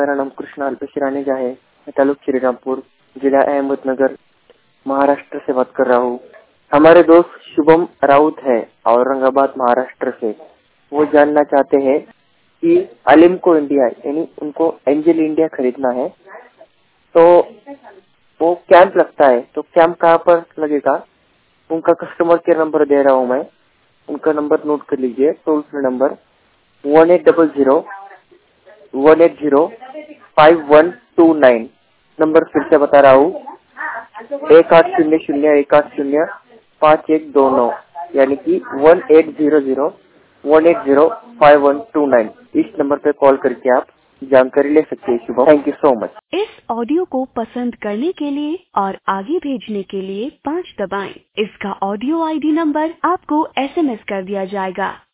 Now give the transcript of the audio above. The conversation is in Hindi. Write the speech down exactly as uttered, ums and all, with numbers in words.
मेरा नाम कृष्णा अल्पेश रानेजा है। मैं तालुक श्रीरामपुर, जिला अहमदनगर, महाराष्ट्र से बात कर रहा हूँ। हमारे दोस्त शुभम राउत है औरंगाबाद महाराष्ट्र से। वो जानना चाहते हैं कि अलिम्को इंडिया यानी उनको एंजल इंडिया खरीदना है, तो वो कैंप लगता है, तो कैंप कहाँ पर लगेगा? उनका कस्टमर केयर नंबर दे रहा हूँ मैं, उनका नंबर नोट कर लीजिए। Toll free number one eight double zero one eight zero five one two nine. Number फिर से बता रहा हूँ, एक आठ शून्य शून्य एक आठ शून्य पाँच एक दो नौ, यानी कि one eight zero zero one eight zero five one two nine. इस नंबर पे कॉल करके आप जानकारी ले सकते हैं। Shubham, thank you so much. इस ऑडियो को पसंद करने के लिए और आगे भेजने के लिए पाँच दबाएं। इसका ऑडियो आईडी नंबर आपको एसएमएस कर दिया जाएगा।